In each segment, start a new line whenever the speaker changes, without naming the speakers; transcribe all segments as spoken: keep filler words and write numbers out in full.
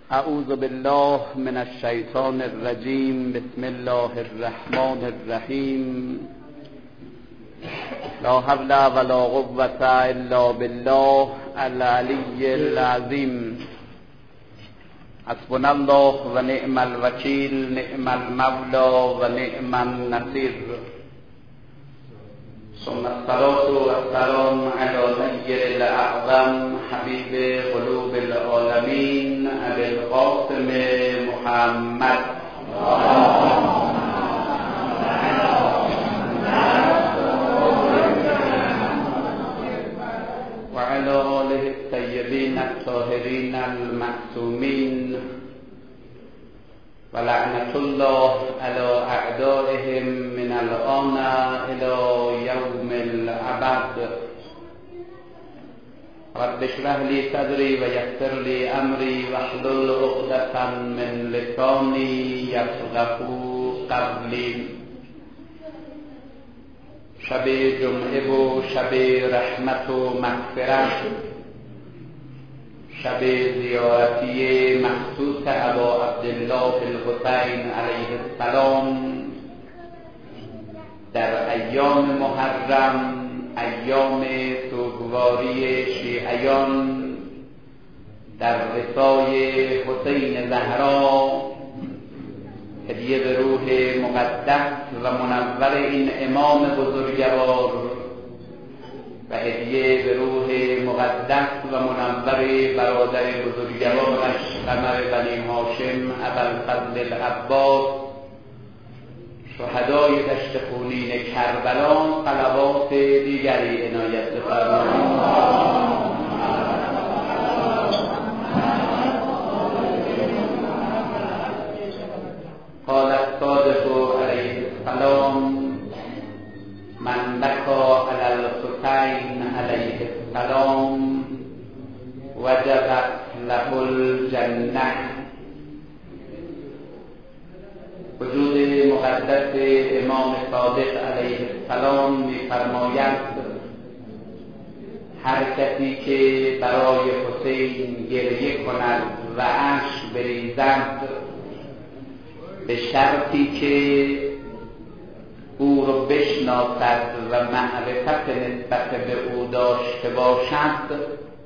اعوذ بالله من الشیطان الرجیم. بسم الله الرحمن الرحیم. لا حول ولا قوة الا بالله العلی العظیم. حسبنا الله و نعم الوکیل، نعم المولا و نعم النصیر. ثم الصلاة والسلام على نبي الأعظم حبيب قلوب العالمين أبي القاسم محمد وعلى آله الطيبين الطاهرين المعصومين، ولعنة الله على أعدائهم من الآن إلى يوم الأبد. رب اشرح لي صدري ويسر لي أمري واحلل عقدة من لساني يفقهوا قولي. شب جمعه و شب رحمت و مغفرت، شب زیارتی مخصوص ابا عبدالله الحسین علیه السلام در ایام محرم، ایام سوگواری شیعیان در وصای حسین زهرا، هدیه به روح مقدس و منور این امام بزرگوار و هدیه به روح مقدس و منور برادر بزرگوارش قمر بنی هاشم ابوالفضل العباس، شهدای دشت خونین کربلا، صلوات دیگری عنایت بفرمایید. قال الصادق علیه السلام: من بکا علی الحسین علیه السلام وجبت له الجنه. وجود مقدس امام صادق علیه السلام می‌فرماید هر کسی که برای حسین گریه کند و اشک بریزد، به شرطی که او رو بشناسد و معرفت نسبت به او داشته باشد،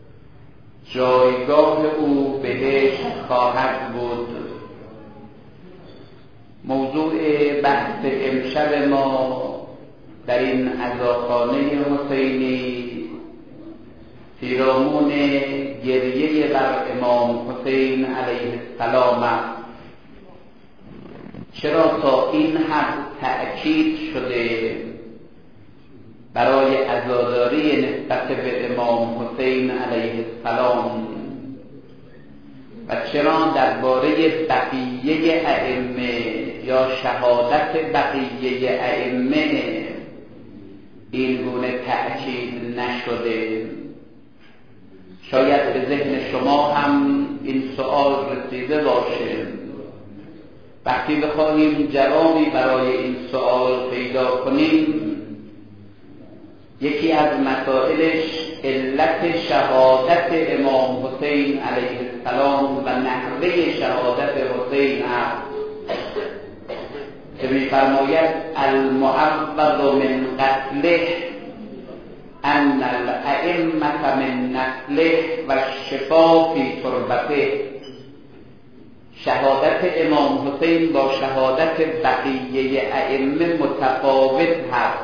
جایگاه او بهشت خواهد بود. موضوع بحث امشب ما در این عزاخانه حسینی پیرامون گریه بر امام حسین علیه السلام است. چرا تا این حد تأکید شده برای عزاداری نسبت به امام حسین علیه السلام و چرا درباره بقیه ائمه یا شهادت بقیه ائمه این گونه تأکید نشده؟ شاید به ذهن شما هم این سؤال رسیده باشه. وقتی بخواهیم جوابی برای این سؤال پیدا کنیم، یکی از مسائلش علت شهادت امام حسین علیه السلام و نحوه شهادت حسین است که می‌فرماید المعوض من قتله ان الائمة من نسله و الشفا فی تربته. شهادت امام حسین با شهادت بقیه ائمه متفاوت هست،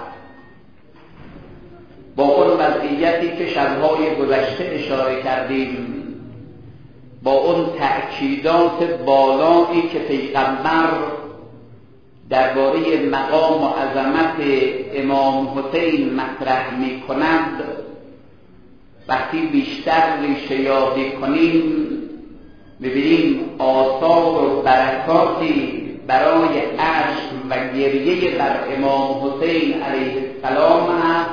با اون وضعیتی که شب‌های گذشته اشاره کردیم، با اون تأکیدات بالایی که پیغمبر درباره مقام و عظمت امام حسین مطرح می کند، وقتی بیشتر ریشه یابی کنیم ببینیم آثار و برکاتی برای عشق و گریه بر امام حسین علیه السلام هست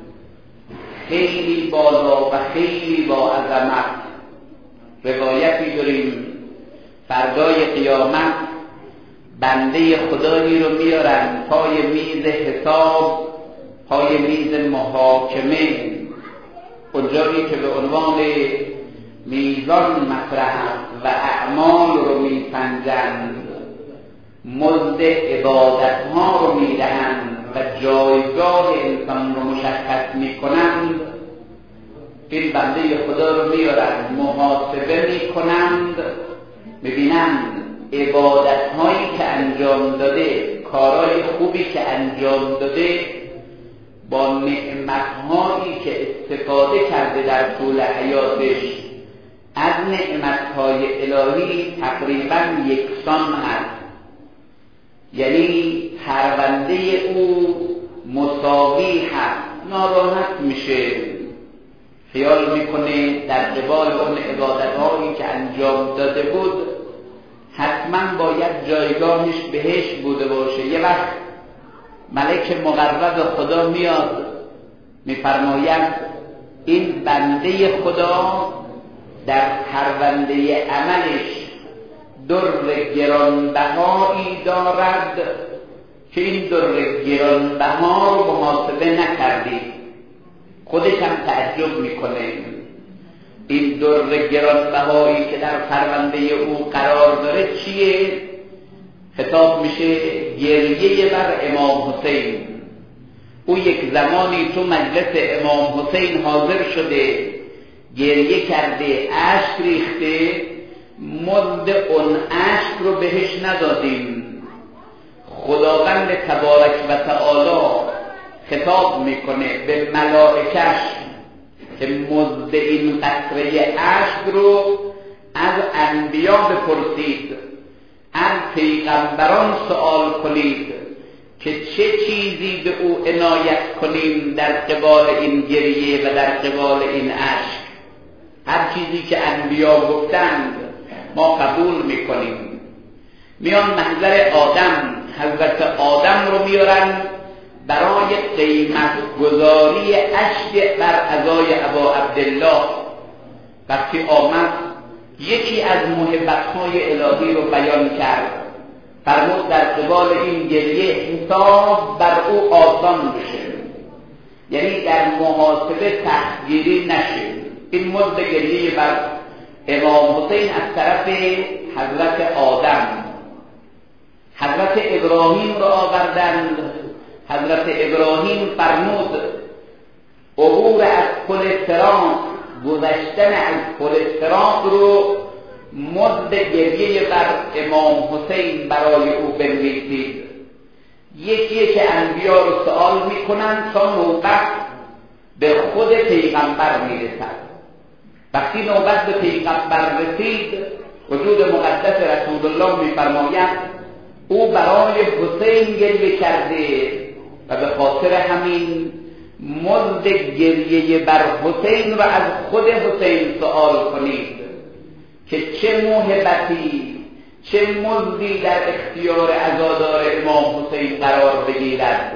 خیلی بالا و خیلی با عظمت. روایتی داریم فردای قیامت بنده خدایی رو میارن پای میز حساب، پای میز محاکمه، اونجایی که به عنوان میزان مطرح است و اعمال می‌آمیزند، مزد عبادت ها رو میدهند و جایگاه انسان رو مشخص میکنند، این بنده خدا رو میارند محاسبه میکنند، میبینند عبادت هایی که انجام داده، کارهای خوبی که انجام داده، با نعمت هایی که استفاده کرده در طول حیاتش از نعمت های الهی تقریبا یکسان هست. یعنی پرونده او مساوی هست، ناراحت میشه، خیال میکنه در قبال اون عبادت هایی که انجام داده بود حتما باید جایگاهش بهشت بوده باشه. یه وقت ملک مقرب خدا میاد میفرماید این بنده خدا در پرونده عملش در گرانبهایی دارد که این در گرانبها رو محاسبه نکردی. خودش هم تعجب میکنه این در گرانبهایی که در پرونده او قرار داره چیه؟ خطاب میشه گریه بر امام حسین. او یک زمانی تو مجلس امام حسین حاضر شده، گریه کرده، اشک ریخته، مزد اون اشک رو بهش ندادیم. خداوند تبارک و تعالی خطاب میکنه به ملائکش که مزد این قطره اشک رو از انبیا بپرسید، از پیغمبران سوال کنید که چه چیزی به او عنایت کنیم در قبال این گریه و در قبال این اشک. هر چیزی که انبیا گفتند ما قبول میکنیم. میان محضر آدم، حضرت آدم رو میارن برای قیمت گذاری اشک بر عزای ابا عبدالله. وقتی آمد یکی از محبت‌های الهی رو بیان کرد، فرمود در قبال این گریه حساب بر او آسان بشه، یعنی در محاسبه تحقیری نشه. این مزد گریه بر امام حسین از طرف حضرت آدم. حضرت ابراهیم را آوردند. حضرت ابراهیم فرمود عبور از پل صراط، گذشتن از پل صراط رو مزد گریه بر امام حسین برای او بنویسید. یکی که انبیا رو سوال میکنند تا نوبت به خود پیغمبر میرسد. وقتی نوبت به پیغمبر رسید، وجود مقدس رسول الله میفرماید او برای حسین گریه کرده و به خاطر همین مزد گریه بر حسین را از خود حسین سوال کنید که چه محبتی، چه مزدی در اختیار عزادار امام حسین قرار بگیرد.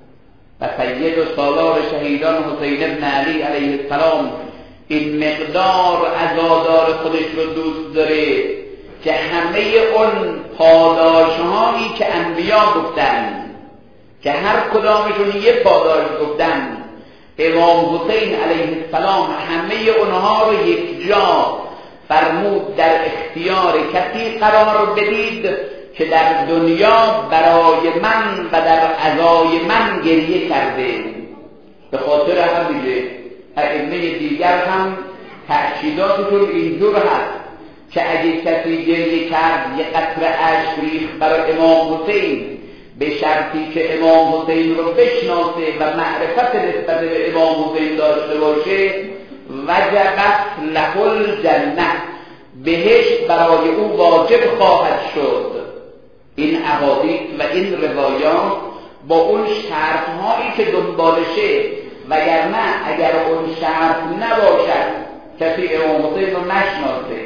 و سید و سالار شهیدان حسین ابن علی علیه السلام این مقدار عزادار خودش رو دوست داره که همه اون پاداشهایی که انبیا گفتن، که هر کدامشون یه پاداش گفتن، امام حسین علیه السلام همه اونها رو یک جا فرمود در اختیار کسی قرار بدید که در دنیا برای من و در عزای من گریه کرده. به خاطر همینه ائمه دیگر هم تأکیداتشون اینجور هست که اگه کسی گریه کرد یه قطره اشک ریخت برای امام حسین، به شرطی که امام حسین رو بشناسه و معرفت نسبت به امام حسین داشته باشه، وجبت له الجنه، بهشت برای او واجب خواهد شد. این احادیث و این روایات با اون شرطهایی که دنبالشه، وگرنه اگر اون شرط نباشد، کسی امام حسین رو نشناسه،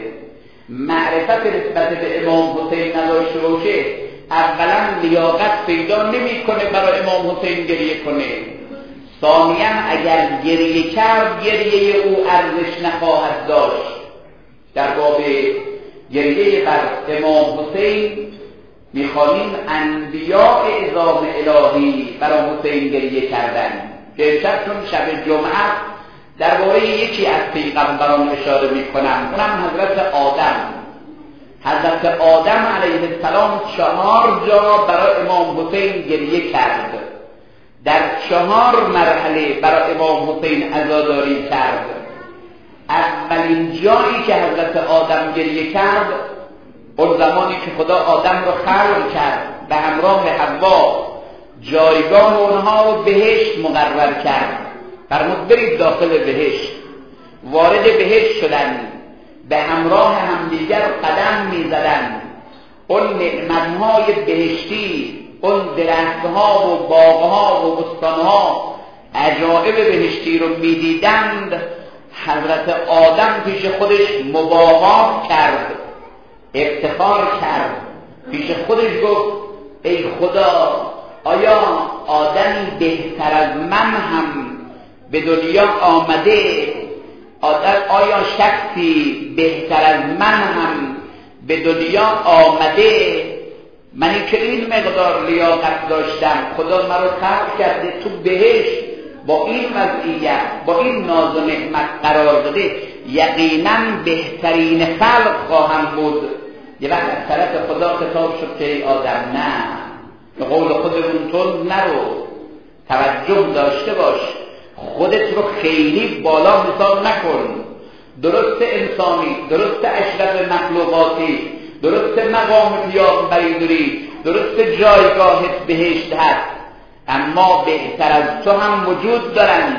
معرفت نسبت به امام حسین نداشته باشه، اولا لیاقت پیدا نمی کنه برای امام حسین گریه کنه. ثانیا اگر گریه کرد گریه او ارزش نخواهد داشت. در باب گریه بر امام حسین میخوانیم انبیاء اعظام الهی برای حسین گریه کردن. که امشب چون شب جمعه درباره یکی از پیغمبران اشاره میکنم، اونم حضرت آدم. حضرت حضرت آدم علیه السلام چهار جا برای امام حسین گریه کرد، در چهار مرحله برای امام حسین عزاداری کرد. اولین جایی که حضرت آدم گریه کرد اون زمانی که خدا آدم رو خلق کرد به همراه حوا، جایگاه اونها رو بهشت مقرر کرد، فرمود برید داخل بهشت. وارد بهشت شدن، به همراه همدیگر قدم میزدن. اون نعمتهای بهشتی، اون درختها و باغها و بستانها، عجایب بهشتی رو میدیدند. حضرت آدم پیش خودش مباهات کرد، افتخار کرد، پیش خودش گفت ای خدا، آیا آدمی بهتر از من هم به دنیا آمده؟ آیا شخصی بهتر از من هم به دنیا آمده؟ منی که این مقدار لیاقت داشتم، خدا مرا خلق کرده تو بهشت با این وضعیت، با این ناز و نعمت قرار داده، یقینا بهترین خلق خواهم بود. یه وقت از طرف خدا خطاب شد که ای آدم، نه، به قول خودمون تند نرو، توجه داشته باش، خودت رو خیلی بالا حساب نکن. درست انسانی، درست اشرف مخلوقاتی، درست مقام پیامبری داری، درست جایگاهت بهشت هست، اما بهتر از تو هم وجود دارن.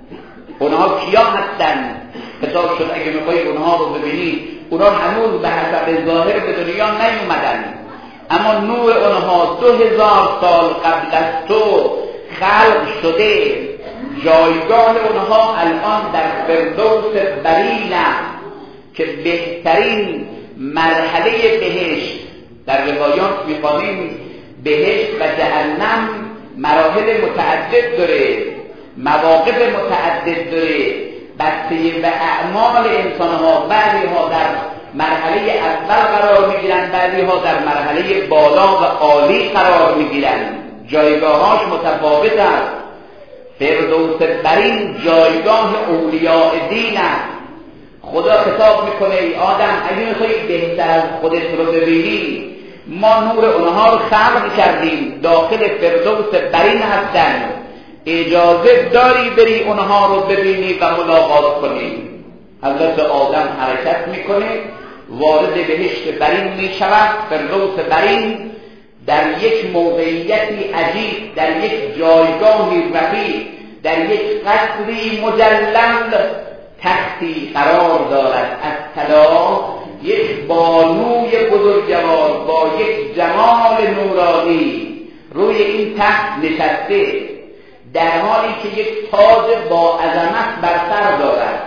اونها کیا هستن؟ حساب شد اگه میخوای اونها رو ببینی، اونها هنوز به حسب ظاهر به دنیا نیومدن، اما نور اونها دو هزار سال قبل از تو خلق شده. جایگاه اونها الان در فردوس برین که بهترین مرحله بهشت. در روایات می‌خوانیم بهشت و جهنم مراحل متعدد داره، مواقف متعدد داره، بسته به اعمال انسان‌ها. بعضی ها در مرحله اول قرار میگیرن، بعضی ها در مرحله بالا و عالی قرار میگیرن، جایگاهاش متفاوت است. فردوس برین جایگاه اولیاء دین است. خدا خطاب میکنه ای آدم، اگه میخوایی بهتر از خودت رو ببینی، ما نور اونها رو خلق کردیم، داخل فردوس برین هستن، اجازه داری بری اونها رو ببینی و ملاقات کنی. حضرت آدم حرکت میکنه، وارد بهشت برین میشود، فردوس برین، در یک موقعیتی عجیب، در یک جایگاهی رفیع، در یک قصری مجلل تختی قرار دارد از طلا. یک بانوی بزرگوار با یک جمال نورانی روی این تخت نشسته، در حالی که یک تاج با عظمت بر سر دارد،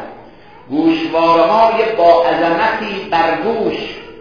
گوشوارهای با عظمتی بر گوش.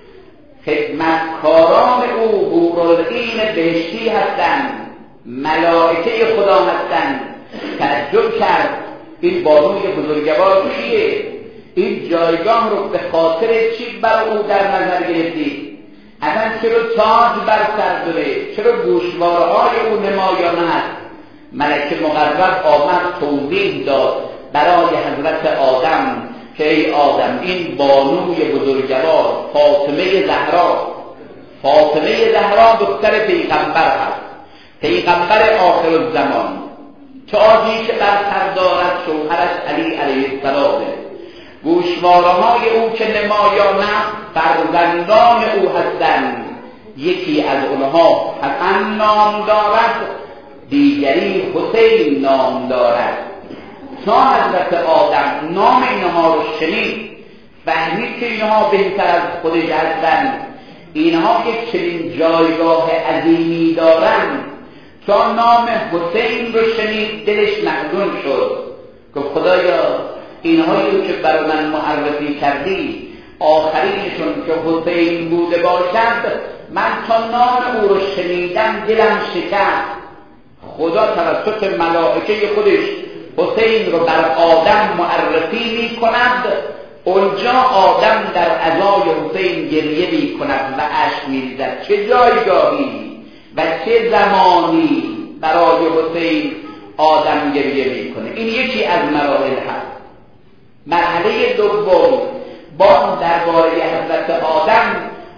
خدمتکاران او حورالعین بهشتی هستند، ملائکه خدا هستند. تعجب کرد این بانوی بزرگوار کیه؟ این جایگاه رو به خاطر چی بر او در نظر گرفتی؟ اصلا چرا تاج بر سر داره؟ چرا گوشوارهای او نمایان هست؟ ملک مقرب آمد توضیح داد برای حضرت آدم که ای آدم، این بانوی بزرگوار فاطمه زهرا، فاطمه زهرا دختر پیغمبر هست، پیغمبر آخر الزمان. تاجی که بر سر دارد شوهرش علی علیه السلام، گوشوارهای او که نمایان است فرزندان او هستند. یکی از اونها حسن نام دارد، دیگری حسین نام دارد. تا حضرت آدم نام اینها رو شنید، فهمید که اینها بهتر از خودش هستند، اینها یک چنین جایگاه عظیمی دارند. تا نام حسین رو شنید دلش محزون شد، گفت خدایا اینهایی که برای من معرفی کردی آخرینشون که حسین بوده باشد، من تا نام او رو شنیدم دلم شکست. خدا توسط ملائکه خودش حسین رو بر آدم معرفی می کند. اونجا آدم در عزای حسین گریه می کند و اشک می ریزد. چه جایگاهی و چه زمانی برای حسین آدم گریه می کنه. این یکی از مراحل هست. مرحله دوم باز درباره حضرت آدم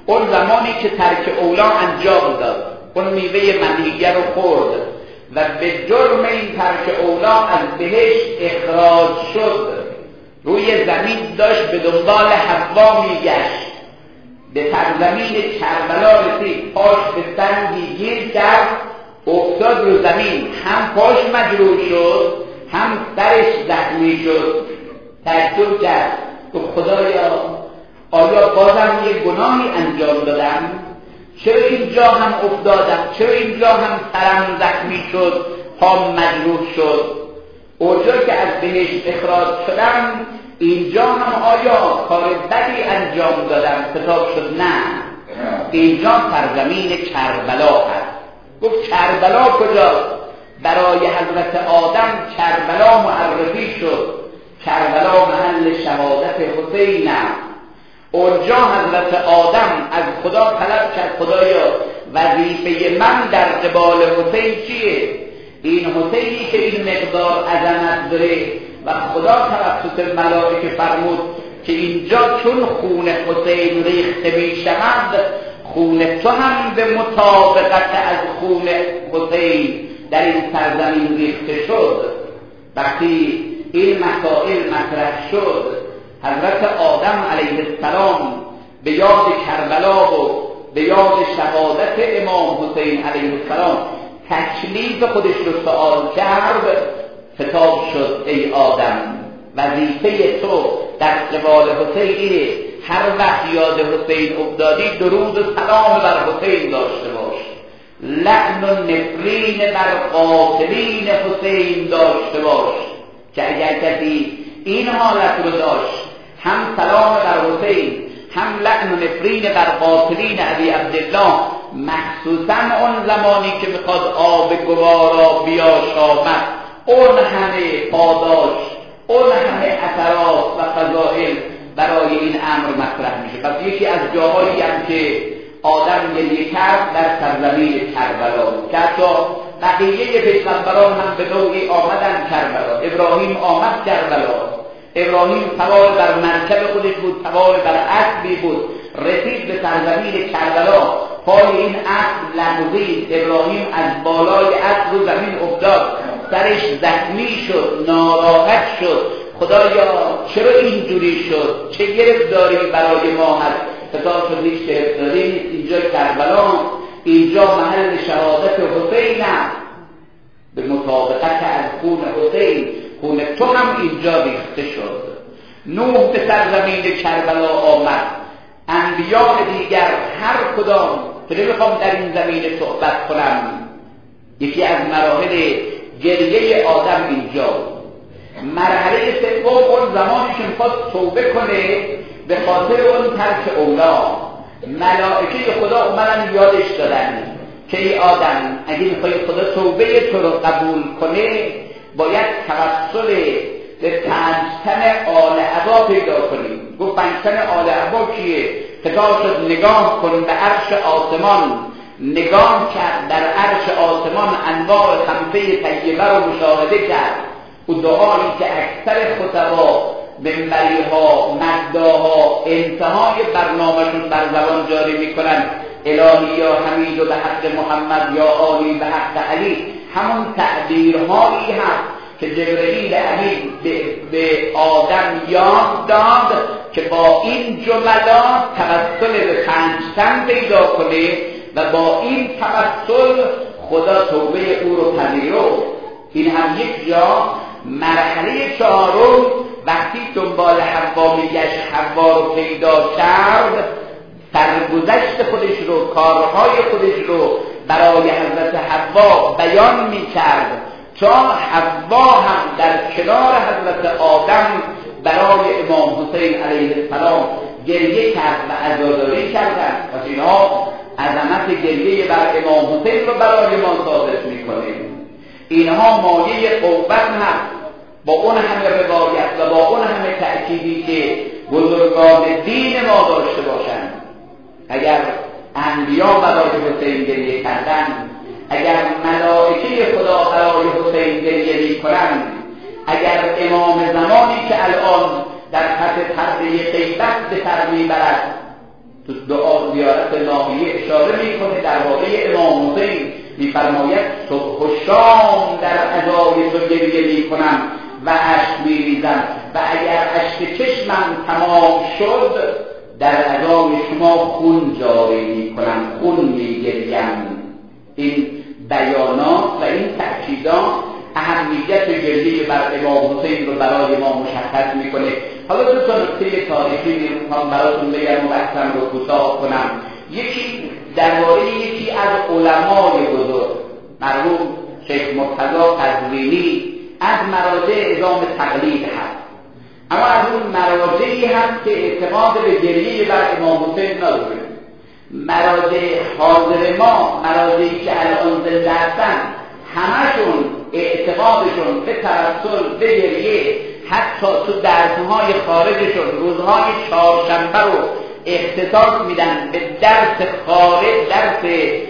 اون زمانی که ترک اولا انجام داد، اون میوه منیه رو خورد و به جرم این ترک اولا از بهشت اخراج شد، روی زمین داشت به دنبال حوا میگشت، به سرزمین کربلا رسید، پاش به سنگی گیر کرد، افتاد رو زمین، هم پاش مجروح شد هم سرش زخمی شد. تعجب کرد، گفت خدایا آیا بازم یک گناهی انجام دادم؟ چرا اینجا هم افتادم؟ چرا اینجا هم سرم زخمی شد، پام مجروح شد؟ اونجا که از بهشت اخراج شدم اینجا هم آیا کار بدی انجام دادم؟ خطاب شد نه، اینجا سرزمین کربلا هست. گفت کربلا کجاست؟ برای حضرت آدم کربلا معرفی شد، کربلا محل شهادت حسین است. اونجا حضرت آدم از خدا طلب کرد خدایا وظیفه من در قبال حسین چیه؟ این حسینی که این مقدار عظمت داره و خدا توسط ملائکه فرمود که اینجا چون خون حسین ریخته می شود، خون تو هم به مطابقت از خون حسین در این سرزمین ریخته شد. وقتی این مسائل مطرح شد، حضرت آدم علیه السلام به یاد کربلا و به یاد شهادت امام حسین علیه السلام تکلیف خودش رو سوال کرد. خطاب شد ای آدم، وظیفه تو در قبال حسین اینه هر وقت یاد حسین افتادی درود و سلام بر حسین داشته باش، لعن و نفرین بر قاتلین حسین داشته باش، که اگر کسی این حالت رو داشت، هم سلام بر حسین هم لعن و نفرین بر قاتلین ابی عبدالله، مخصوصا اون زمانی که میخواد آب گوارا بیاشامد، اون همه پاداش، اون همه اثرات و فضائل برای این امر مطرح میشه. پس یکی از جاهایی هم که آدم گریه کرد در سرزمین کربلا بود، که حتی بقیه پیغمبران هم به نوعی آمدن کربلا. ابراهیم آمد کربلا، ابراهیم سوار بر مرکب خودش بود، سوار بر اسبی بود، رسید به سرزمین کربلا، پای این اسب لغزید، ابراهیم از بالای اسب رو زمین افتاد، سرش زخمی شد، ناراحت شد، خدایا چرا اینجوری شد؟ چه گرفتاری برای ما هست؟ خطاب شد هیچ گرفتاری نیست، اینجا کربلا، اینجا محل شهادت حسین است، به مطابقت از خون حسین، خون تو هم اینجا ریخته شد. نوح به سرزمین کربلا آمد، انبیاء دیگر هر کدام که نمیخوام در این زمین صحبت کنم، یکی از مراحل گریه آدم اینجا. مرحله سوم اون زمانی که میخواد توبه کنه به خاطر اون ترک اولا، ملائکه خدا اومدن یادش دادن که ای آدم اگه میخوای خدا توبه تو رو قبول کنه باید توسل به پنج تن آل عبا پیدا کنیم. گفت پنج تن آل عبا کیه؟ خطاب شد نگاه کن به عرش آسمان، نگاه کرد در عرش آسمان انواع خمسه طیبه رو مشاهده کرد. او دعایی که اکثر خطبا منبری ها مداها انتهای برنامهشون بر زبان جاری میکنن، الهی یا حمید و به حق محمد یا عالی به حق علی، همون تعبیرهایی هست که جبرئیل امین به, به آدم یاد داد که با این جملات توسل به پنج تن پیدا کنه و با این توسل خدا توبه او رو پذیرفت. این هم یک جا. مرحله چهارم وقتی دنبال حوا میگشت، حوا رو پیدا کرد، سرگذشت خودش رو، کارهای خودش رو برای حضرت حوا بیان میکرد تا حوا هم در کنار حضرت آدم برای امام حسین علیه السلام گریه کرد و عزاداری کردند. پس اینها عظمت گریه بر امام حسین رو برای ما ثابت میکنه. اینها مایه قوت هست با اون همه روایت و با اون همه تأکیدی که بزرگان دین ما داشته باشند. اگر انبیا برای حسین گریه کردند، اگر ملائکه خدا برای حسین گریه میکنند، اگر امام زمانی که الان در خط پرده غیبت به سر میبرد تو دعا زیارت ناحیه اشاره میکنه درباره امام حسین، میفرماید صبح و شام در ازای تو گریه میکنم و اشک میریزم و اگر اشک چشمم تمام شد در ازای شما خون جاری میکنم، خون میگریم. این بیانات و این تأکیدات اهمیت گریه بر امام حسین رو برای ما مشخص میکنه. حالا دو تا نکته تاریخی میخوام براتون بگم و بحثم رو کوتاه کنم. یکی درباره یکی از علمای بزرگ مرحوم شیخ مرتضی قزوینی از مراجع اعزام تقلید هست، اما از اون مراجعی هست که اعتقاد به گریه بر امام حسین نداره. مراجع حاضر ما، مراجعی که الان زنده هستن، همشون اعتقادشون به توسل به گریه، حتی تو درسهای خارجشون روزهای چهارشنبه رو اختصاص میدن به درس خارج، درس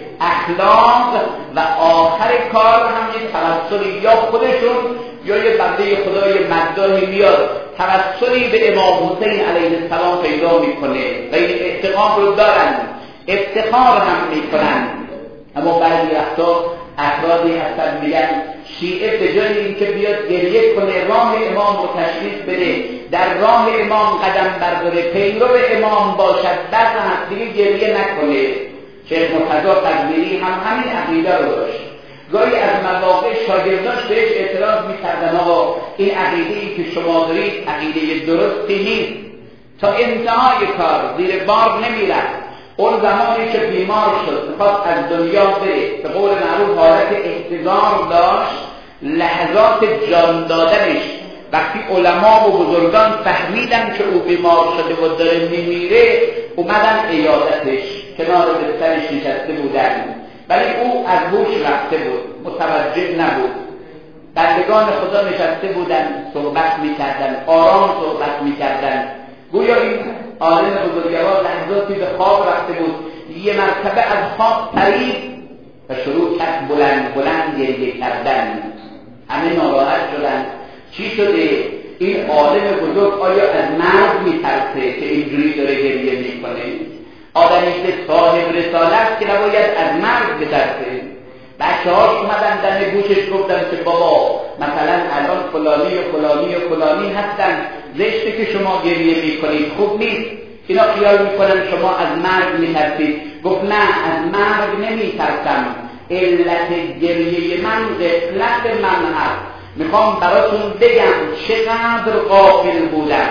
اخلاق، و آخر کار هم یه توسلی یا خودشون یا یه بنده خدای مداحی میاد توسلی به امام حسین علیه السلام پیدا میکنه و این اعتقاد رو دارن، افتخار هم میکنن. اما بعضی وقتا افرادی هستن میگن شیعه به جای اینکه بیاد گریه کنه راه امام رو تشخیص بده، در راه امام قدم برداره، پیرو امام باشد، بعد هم دیگه گریه نکنه. شیخ مرتضی قزوینی هم همین عقیده رو داشت. گاهی از مواقع شاگرداش بهش اعتراض میکردن آقا این عقیده‌ای که شما دارید عقیده درستی نیست. تا انتهای کار زیر بار نمیرفت. اون زمانی که بیمار شد میخواست از دنیا بره، به قول معروف حالت احتضار داشت، لحظات جان دادنش وقتی علما و بزرگان فهمیدن که او بیمار شده و داره میمیره اومدن عیادتش، کنار بسترش نشسته بودن، ولی او از هوش رفته بود، متوجه نبود. بندگان خدا نشسته بودن صحبت میکردن، آرام صحبت میکردن، گویا این عالم بزرگوار لحظاتی به خواب رفته بود. یه مرتبه از خواب پرید و شروع کرد بلند بلند گریه کردن. همه ناراحت شدن. چی شده؟ این عالم بزرگ آیا از مرگ میترسه که اینجوری داره گریه میکنه؟ آدمی که صاحب رسالت که نباید از مرگ بترسه. بچه هاش اومدن دم گوشش گفتن که بابا مثلا الان فلانی و فلانی و فلانی هستن، زشته که شما گریه میکنید، خوب نیست. اینا خیال میکنن شما از مرگ میترسید. گفت نه، از مرگ نمیترسم، علت گریه من غفلت من هست. میخوام براتون بگم چقدر غافل بودم،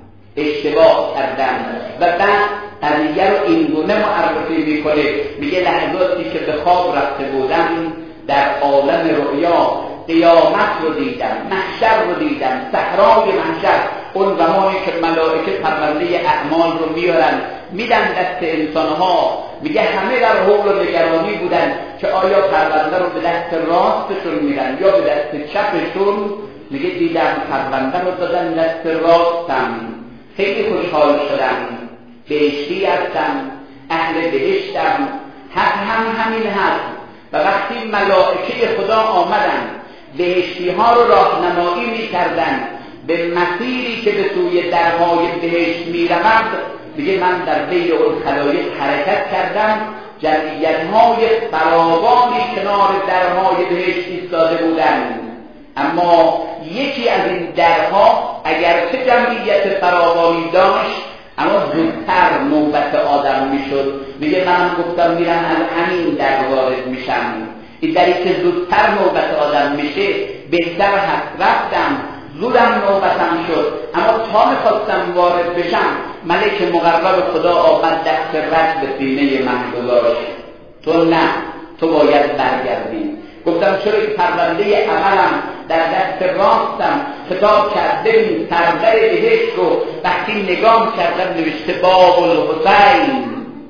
اشتباه کردم. و بعد قضیه رو این گونه معرفی میکنه، میگه لحظاتی که به خواب رفته بودم در عالم رؤیا قیامت رو دیدم، محشر رو دیدم، صحرای محشر، اون زمانی که ملائکه پرونده اعمال رو میارن میدن دست انسانها. میگه همه در حول و نگرانی بودن که آیا پرونده رو به دست راستشون میدن یا به دست چپشون. میگه دیدم پرونده رو دادن دست راستم، خیلی خوشحال شدم، بهشتی هستم، اهل بهشتم، حق هم همین هست. و وقتی ملائکه خدا آمدن بهشتی ها رو راهنمایی می‌کردن به مسیری که به سوی درهای بهشت می‌رود، میگه من در بین اون خلایق حرکت کردم، جمعیت‌های فراوانی کنار درهای بهشت ایستاده بودند، اما یکی از این درها اگرچه جمعیت فراوانی داشت اما زودتر نوبت آدم میشد. میگه من گفتم میرم از همین در وارد میشم، این دری که زودتر نوبت آدم میشه بهتر هست. رفتم، زودم نوبتم شد، اما تا میخواستم وارد بشم ملک مقرب خدا آمد دست رد به سینه من گذاشت. تو نه، تو باید برگردی. گفتم چرا که پرونده عملم در دست راستم خطاب کرد، ببین سردر بهشت رو وقتی نگاه کردم نوشته باب الحسین،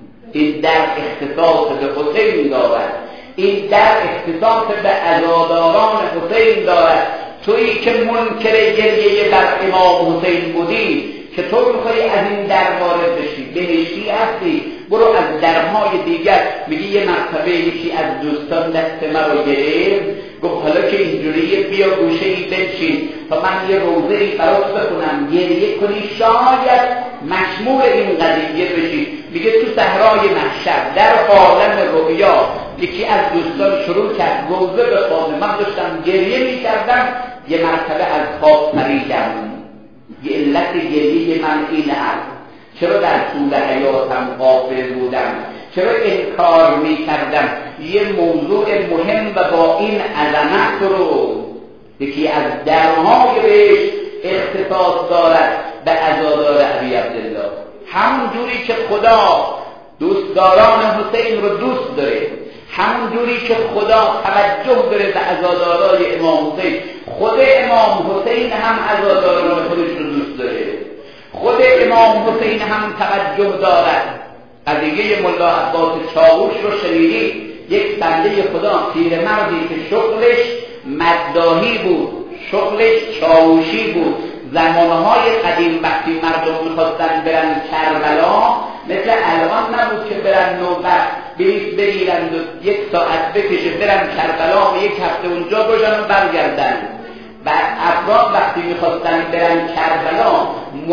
این در اختصاص به حسین دارد، این در اختصاص به عزاداران حسین دارد. تویی که منکر گریه بر امام حسین بودی که تو میخوایی از این در وارد بشی، بهشتی هستی، برو از درهای دیگر. میگی یه مرتبه یکی از دوستان دست مرا گرفت، گفت حالا که اینجوریه بیا گوشه ای بنشین تا من یه روزه‌ای برات بخونم، گریه کنی، شاید مشمول این قضیه بشید. میگه تو صحرای محشر در عالم رؤیا یکی از دوستان شروع کرد روزه بخوانه، من داشتم گریه میکردم، یه مرتبه از خواب پریدم. یه علت گریه من این است، چرا در طول حیاتم غافل بودم، چرا انکار میکردم یه موضوع مهم و با این عظمت رو یکی از درهای بهش اختصاص دارد به عزادار ابی عبدالله. همون جوری که خدا دوستداران حسین رو دوست داره، همون جوری که خدا توجه داره به عزادارای امام حسین، خود امام حسین هم عزاداران خودش رو دوست داره. خود امام حسین هم توجه دارد. قضیه ملا عباس چاووش رو شنیدید، یک بنده خدا پیرمردی که شغلش مداحی بود، شغلش چاووشی بود. زمانهای قدیم وقتی مردم میخواستن برن کربلا مثل الان نبود که برن نوبت بلیط بگیرند و یک ساعت بکشه برن کربلا و یک هفته اونجا باشن و برگردن. و افراد وقتی میخواستن برن کربلا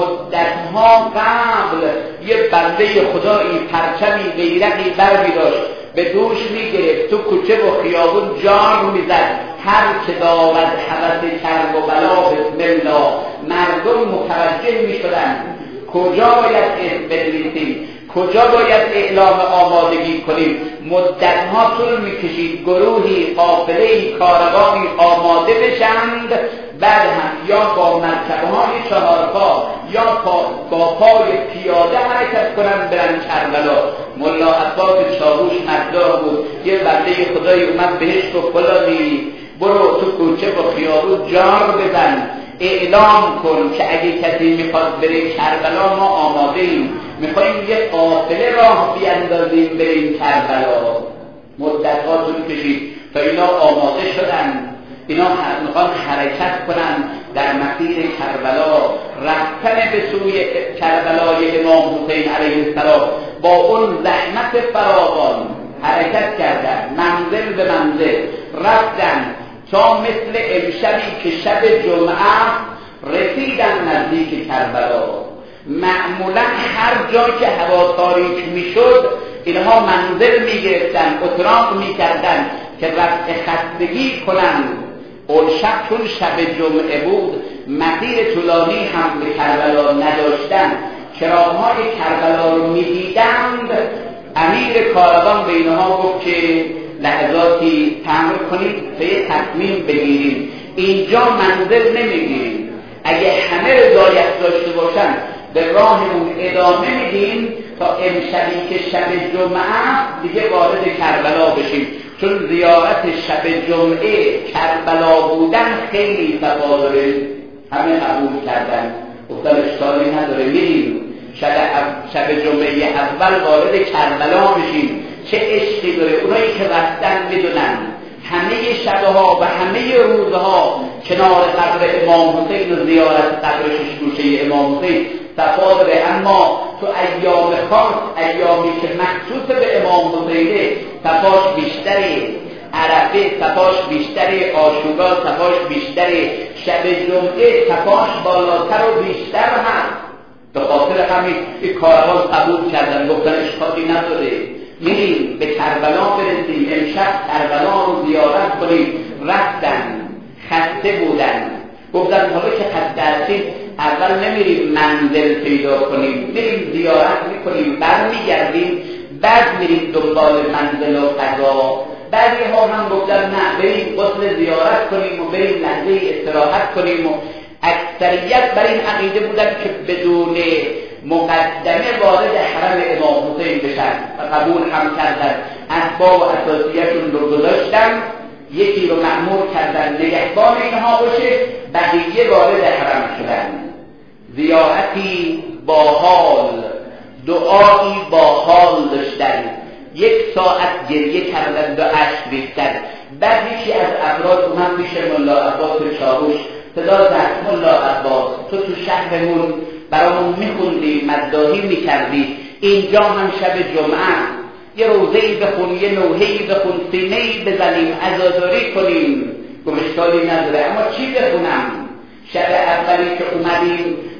مدتها قبل یه بنده خدایی پرچمی بیرقی برمی داشت به دوش میگرفت، تو کوچه و خیابون جار میزد، هر که دارد حوث کرب و بلا بسم الله. مردم متوجه میشدن کجا باید اسم بنویسیم، کجا باید اعلام آمادگی کنیم. مدتها طول میکشید گروهی قافله‌ای کاروانی آماده بشند، بعد هم یا با مرکب‌های چهارپا یا با پای پیاده حرکت کنند برن کربلا. ملا عباس چاووش مداح بود. یه بنده خدایی اومد بهش گفت فلانی برو تو کوچه و خیابون جار بزن، اعلام کن که اگه کسی میخواد بره کربلا ما آماده ایم، میخواییم یه قافله راه بیاندازیم بریم کربلا. مدت‌ها طول کشید تا اینا آماده شدن، اینا میخوان حرکت کنن در مسیر کربلا، رفتن به سوی کربلای امام حسین علیه السلام. با اون زحمت فراوان حرکت کردن، منزل به منزل رفتن تا مثل امشبی که شب جمعه رسیدن نزدیک کربلا. معمولا هر جا که هوا تاریک میشد اینها منزل میگرفتن، اتراق میکردن که رفع خستگی کنند. اون شب چون شب جمعه بود مسیر طولانی هم به کربلا نداشتن، چراغ‌های کربلا رو میدیدند. امیر کاروان به اینها گفت که لحظاتی تمر کنید تا یه تصمیم بگیریم، اینجا منزل نمیگیریم، اگه همه رضایت داشته باشن به راهمون ادامه میدیم تا امشبی که شب جمعه دیگه وارد کربلا بشیم، چون زیارت شب جمعه کربلا بودن خیلی ثواب داره. همه قبول کردن، گفتن اشکالی نداره میریم شب, شب جمعه اول وارد کربلا بشیم. چه عشقی داره. اونایی که رفتن میدونن همه شبها و همه روزها کنار قبر امام حسین و زیارت قبر ششگوشه امام حسین صفا داره، اما تو ایام خاص، ایامی که مخصوص به امام حسینه، صفاش بیشتره. عرفه صفاش بیشتره، عاشورا صفاش بیشتره، شب جمعه صفاش بالاتر و بیشتر هست. به خاطر همین این کاروان قبول کردن، گفتن اشکالی نداره میریم به کربلا برسیم، امشب کربلا رو زیارت کنیم. رفتن، خسته بودن، گفتن حالا که خسته هستیم اول نمیریم منزل پیدا کنیم، میریم زیارت میکنیم برمیگردیم، بعد میریم دنبال منزل و غذا. بعضی ها هم گفتن نه بریم غسل زیارت کنیم و بریم لحظه استراحت کنیم و اکثریت بر این عقیده بودن که بدون مقدمه وارد حرم امام حسین بشن و قبول هم کردن. اسباب و اساسیتون رو گذاشتن، یکی رو مأمور کردن نگهبان اینها باشه، بقیه وارد حرم شدن. زیارتی با حال، دعایی با حال داشتن، یک ساعت گریه کردن و اشک ریختن. بعد یکی از افراد اومد پیش ملا عباس چاووش، صدا زد ملا عباس تو تو شهرمون برامون میخوندی، مداحی میکردی، اینجا هم شب جمعه یه روزه‌ای بخون، یه نوحه‌ای بخون، سینه‌ای بزنیم، عزاداری کنیم. گفت اشکالی نداره، اما چی بخونم؟ شب اولی که اومدیم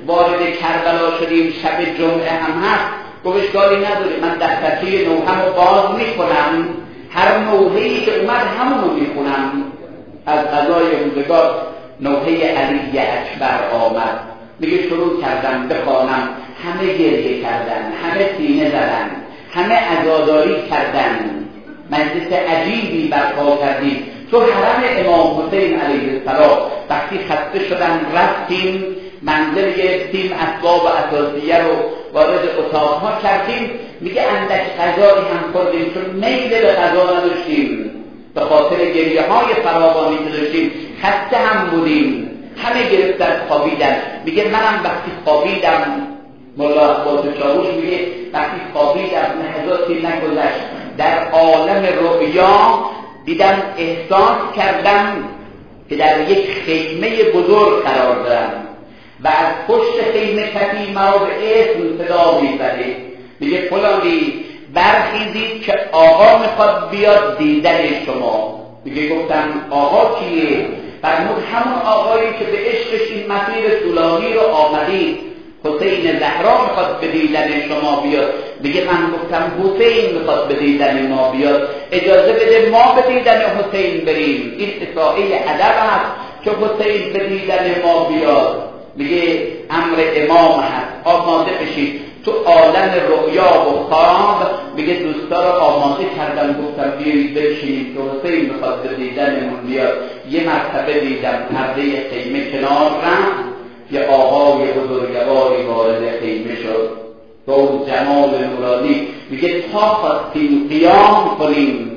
وارد کربلا شدیم شب جمعه هم هست، گفت اشکالی نداره، من دفترچه نوحه‌مو باز میکنم، هر نوحه‌ای که اومد همونو میخونم. از قضای روزگار نوحه علی اکبر آمد، میگه شروع کردم بخوانم، همه گریه کردن، همه سینه زدن، همه عزاداری کردن، مجلس عجیبی برپا کردیم. تو حرم امام حسین علیه السلام وقتی خسته شدن رفتیم منزل گرفتیم، اسباب و اساسیه رو وارد اتاقها کردیم، میگه اندک غذایی هم خوردیم چون میل به غذا نداشتیم، به خاطر گریه های فراوانی که داشتیم، خسته هم بودیم، همه گرفتن خوابیدن. میگه منم وقتی خوابیدم، مولا عباس چاوش میگه وقتی خوابیدم لحظاتی نگذشت، در عالم رؤیا دیدم، احساس کردم که در یک خیمه بزرگ قرار دارم و از پشت خیمه کسی مرا به اسم صدا میزده، میگه فلانی برخیزید که آقا میخواد بیاد دیدن شما. میگه گفتم آقا کیه؟ فرمود همون آقایی که به عشقش این مسیر طولانی رو آمدید، حسین زهرا میخواد به دیدن شما بیاد. میگه من گفتم حسین میخواد به دیدن ما بیاد، اجازه بده ما به دیدن حسین بریم، این اطاعه ادب است که حسین به دیدن ما بیاد. میگه امر امام هست، آماده بشید. تو عالم رؤیا و خواب میگه دوستا رو آماده کردم، گفتم بیایید بشینید که حسین میخواد به دیدنمون بیاد. یه مرتبه دیدم پرده خیمه کنار رفت، یه آقای بزرگواری وارد خیمه شد با اون جمال نورانی. میگه تا خواستیم قیام کنیم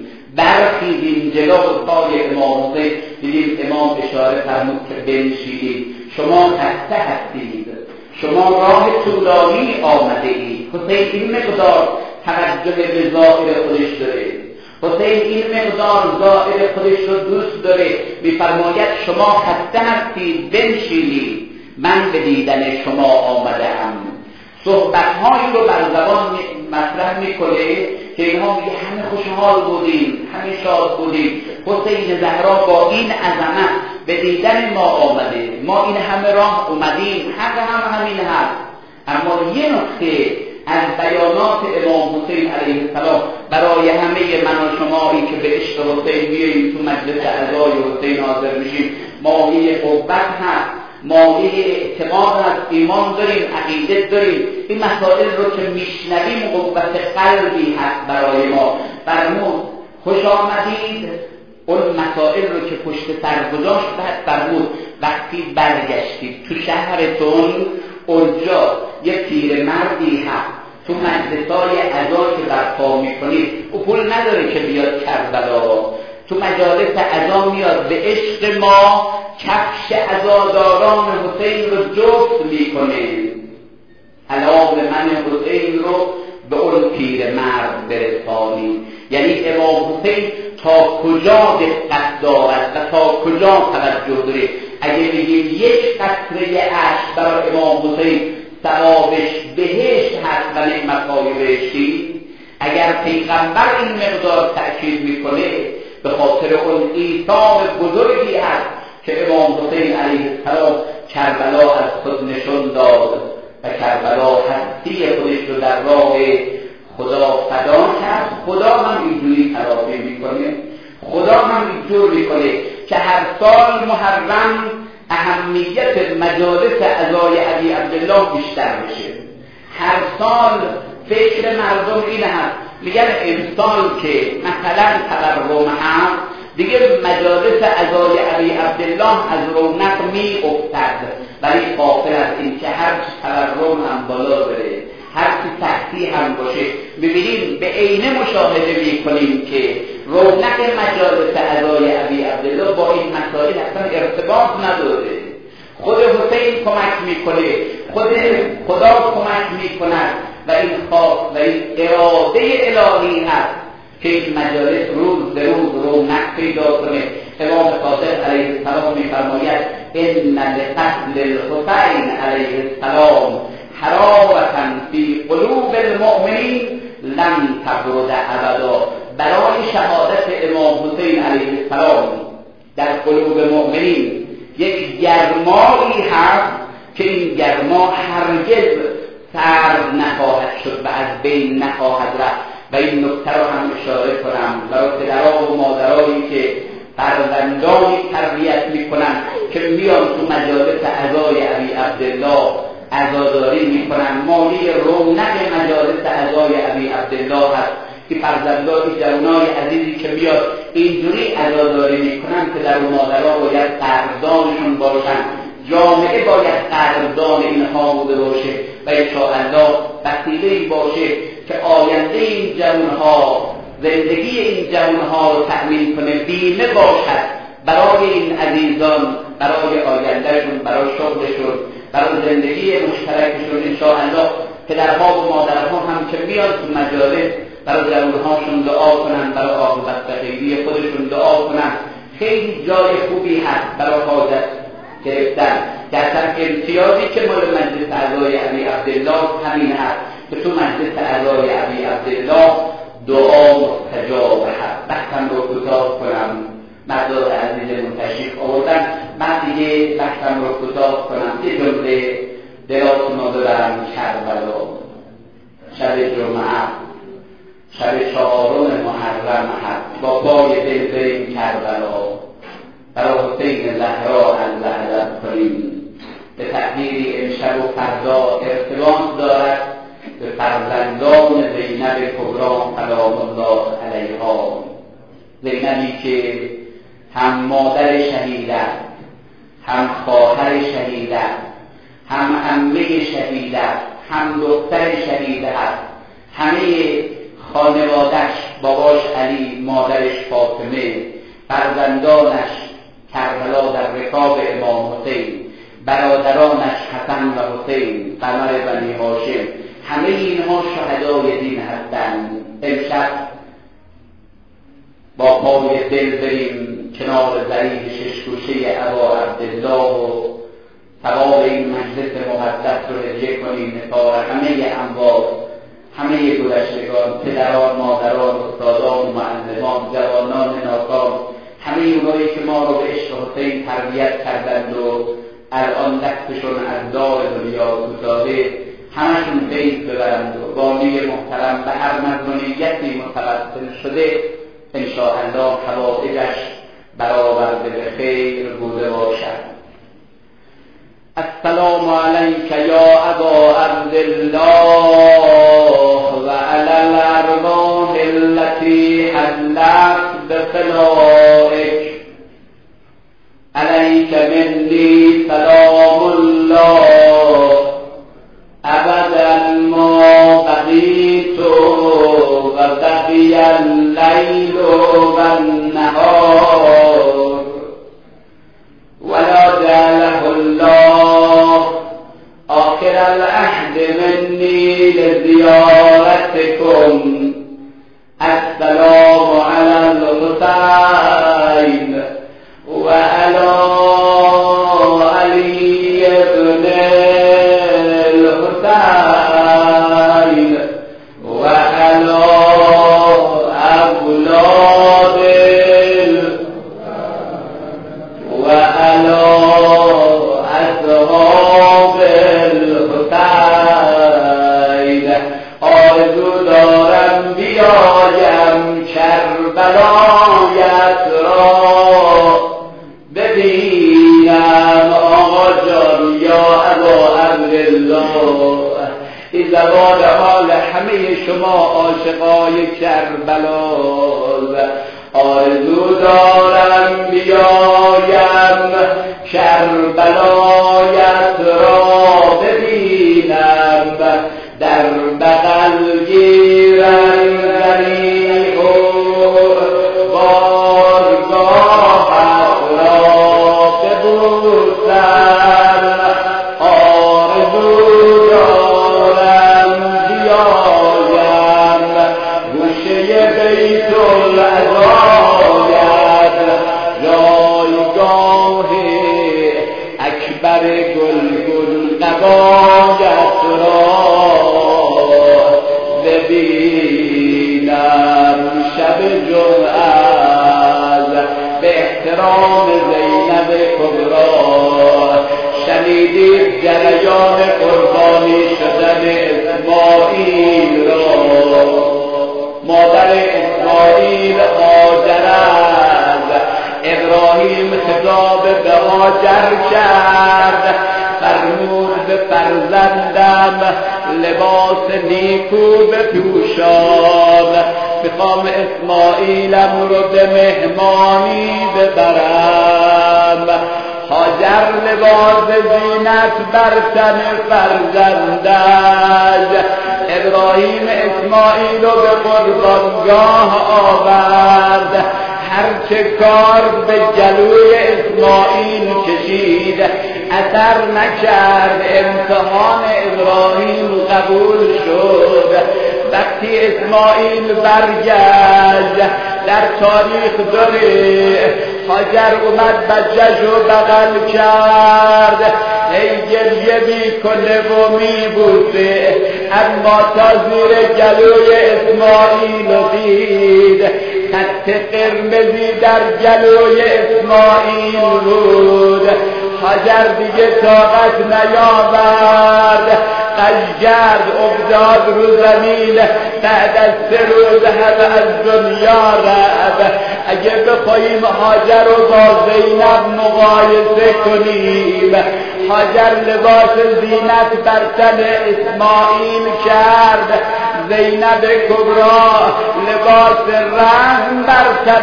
برخیزیم جلو پای امام حسین، دیدیم امام اشاره فرمود که بنشینید، شما خسته هستید، شما راه طولانی آمده اید. حسین این مقدار توجه به ظاهر خودش داره، حسین این مقدار ظاهر خودش رو دوست داره، میفرماید شما خسته هستید بنشینید، من به دیدن شما آمدم. صحبت‌هایی رو بر زبان مطرح میکنه که اینها میگه همه خوشحال بودیم، همه شاد بودیم، حسین زهرا با این عظمت به دیدن ما آمده، ما این همه راه اومدیم، حق هم همین هست. اما یه نکته از بیانات امام حسین علیه السلام برای همه من و شمایی که به عشق حسین میاییم تو مجلس عزای حسین حاضر میشیم، مایه قوت هست، مایه اعتماد هست، ایمان داریم، عقیده داریم. این مسائل رو که میشنویم قوت قلبی هست برای ما. فرمود خوش آمدید، اون مسائل رو که پشت سر گذاشت بعد فرمود وقتی برگشتید تو شهرتون، اونجا یه پیر مردی هست تو مجلسای عزا که برپا میکنید، او پول نداره که بیاد کربلا، تو مجالس عزا میاد به عشق ما کفش عزاداران حسین رو جفت میکنه. حلال من حسین رو به اون پیر مرد برسانی. یعنی امام حسین تا کجا دقت دارد و تا کجا توجه داره. اگه بگیم یک قطره اشک برای امام حسین ثوابش بهشت هست و نعمت‌های بهشتی، اگر پیغمبر این مقدار تأکید میکنه به خاطر اون ایثار بزرگی هست که امام حسین علیه السلام کربلا از خود نشون داد و کربلا هستی خودش رو در راه خدا فدا کرد. خدا هم اینجوری تلافی میکنه، خدا هم اینجور میکنه که هر سال محرم اهمیت مجالس عزای علی عبدالله بیشتر بشه. هر سال فکر مردم این هست، میگن امسال که مثلا تورم هست دیگه مجالس عزای علی عبدالله از رونق می افتد، ولی غافل از این که هر تورم هم بالا بره، هر چی تحتی هم باشه. ببینیم به عینه مشاهده میکنیم که رونق مجالس عزای علی عبدالله با این مسائل اصلا ارتباط نداره. خود حسین کمک میکنه، خود خدا کمک میکند و این خواست و این اراده الهی هست که این مجالس روز به روز رونق پیدا کنه. امام صادق علیه السلام میفرماید ان لقتل الحسین علیه السلام حرارة فی قلوب المؤمنین لن تبرد ابدا. برای شهادت امام حسین علیه السلام در قلوب مؤمنین یک گرمایی هست که این گرما هرگز سرد نخواهد شد و از بین نخواهد رفت. و این نکته رو هم اشاره کنم برای پدرها و مادرایی که فرزندانی تربیت میکنن که میان تو مجالس عزای ابی عبدالله عزاداری میکنن. مالی رونق مجالس عزای ابی عبدالله هست که فرزندان جوانای عزیزی که میاد اینجوری عزاداری میکنن پدر و مادرها باید قدردانشون باشن، جامعه باید قدردان اینها بوده باشه و انشاءالله وسیله‌ای باشه که آینده این جوانها، زندگی این جوانها رو تأمین کنه، بیمه باشد برای این عزیزان، برای آیندهشون، برای شغلشون، برای زندگی مشترکشون. انشاءالله پدرها و مادرها هم که میان تو مجالس برای جوانهاشون دعا کنن، برای عاقبت خیری خودشون دعا کنن. خیلی جای خوبی هست برای حاجت گرفتن که اصلا امتیازی که مال مجلس اعضای ابی عبدالله همین هست که تو مجلس اعضای ابی عبدالله دعا مستجاب هست. بحثم رو کوتاه کنم، مرداد عزیزمون تشریف آوردن، من دیگه بحثم رو کوتاه کنم. یه جمله دلاتون رو دارم. کربلا شب جمعه، شب چهارم محرم هست، با پای دل بریم کربلا، برای حسین زهرا از لحظت کنیم. به تقدیری امشب و فردا ارتباط دارد به فرزندان زینب کبری سلام الله علیها. زینبی که هم مادر شهید است، هم خواهر شهید است، هم عمه شهید است، هم دختر شهید است. همه خانوادش، باباش علی، مادرش فاطمه، فرزندانش کربلا در رکاب امام حسین، برادرانش حسن و حسین، قمر بنی هاشم، همه اینها شهدای دین هستند. امشب با پای دل بریم کنار ضریح ششگوشه ابا عبدالله و ثواب این مجلس مقدس رو هدیه کنیم نثار همه اموات، همه گذشتگان، پدران، مادران، استادان، معلمان، جوانان ناکام، همه اونایی که ما رو به عشق حسین تربیت کردند و الان دستشون از دار دنیا کوتاهه، همشون فیض ببرند و بانی محترم به هر مظلومیتی متوسل شده انشاءالله حوائجش برآورده به خیر بوده باشد. السلام علیک یا ابا عبدالله و علی الارواح التي حلت بخلائک، علیک منی سلام الله ابدا ما بقیت و بقی اللیل و النهار ولا جعله الله آخر العهد منی لزیارتکم. السلام علی الحسین و علی علی ابن الحسین و علی اولاد و علی اصحاب الحسین. آرزو دارم بیایم کربلایت را ببینم آقا جان یا ابا عبدالله. این زبان حال همه شما عاشقای کربلا. آرزو دارم بیایم کربلایت را ببینم، در بغل گیرم زنی و بارگاهت را ببوسم. آرزو دارم بیایم گوشه بیت العزایت، جایگاه اکبر گلگون قبایت را ببینم. شب جمعه به احترام زینب کبری، شنیدید جریان قربانی شدن اسماعیل را. مادر اسماعیل هاجر است. ابراهیم خطاب به هاجر کرد، فرمود به فرزندم لباس نیکو بپوشان، میخوام اسماعیلم رو به مهمانی ببرم. هاجر لباس زینت بر تن فرزندش، ابراهیم اسماعیل رو به قربانگاه آورد. هرچه کار به جلوی اسماعیل کشید اثر نکرد، امتحان ابراهیم قبول شد. وقتی اسماعیل برگشت در تاریخ داره هاجر اومد بچه‌ش رو بغل کرد، ای گریه میکنه و میبوسه، اما تا زیر جلوی اسماعیل دید خط قرمزی در جلوی اسماعیل بود. هاجر دیگه طاقت نیاورد، قشگرد افتاد رو زمین. بعد از سه روز همه از دنیا رفت. اگه بخوایم هاجر رو با زینب مقایسه کنیم، هاجر لباس زینت بر تن اسماعیل کرد، زینب کبرا لباس رحم بر تن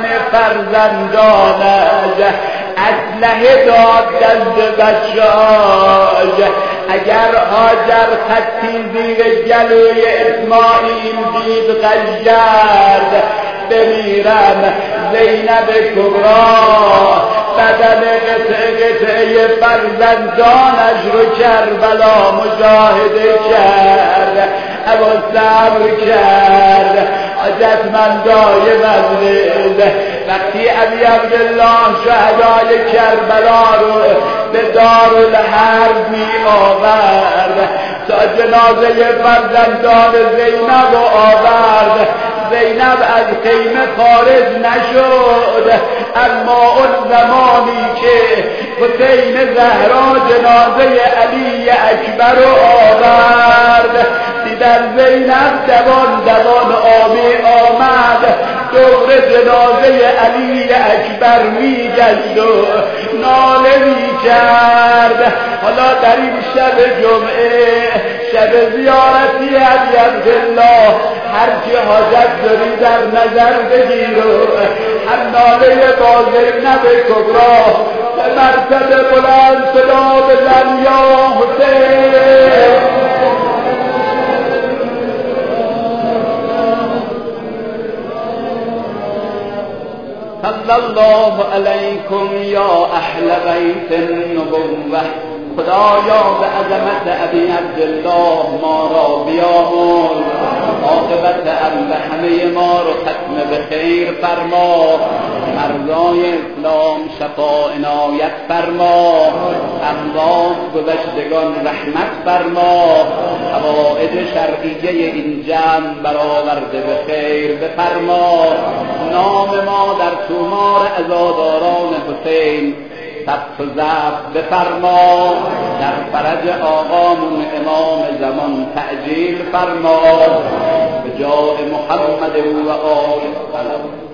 فرزندانش، اسلحه داد دست بچه‌اش. اگر هاجر خطی زیر جلوی اسماعیل دید قشگرد بمیرم، زینب کبرا بدن قطعه قطعه فرزندانش رو کربلا مجاهده کرد، اما صبر کرد. حاجتمندای مجلس وقتی ابی عبدالله شهدای کربلا رو به دارالحرب می آورد تا جنازه فرزندان زینب رو آورد، زینب از خیمه خارج نشد، اما اون زمانی که حسین زهرا جنازه علی اکبر رو آورد دیدن زینب دوان دوان آبی آمد دور جنازه علی اکبر می گشت و ناله می کرد. حالا در این شب جمعه شب زیارتی علی عبدالله هرچی حاجت داری در نظر بگیر و هم ناله با زینب کبرا به مرتبه بلند صدا بزن یا حسین. صلی الله علیکم یا اهل بیت النبوة. خدایا به عظمت ابی عبدالله ما را بیامرز، عاقبت امر همه ما رو ختم به خیر فرما، مرزای اسلام شفا عنایت فرما، اموات گذشتگان رحمت فرما، حوائج شرعیه این جمع برآورده به خیر بفرما. نام ما در تومار عزاداران حسین ثبت و ضبط بفرما، در فرج آقامون امام زمان تعجیل فرما، به جای محمد و آل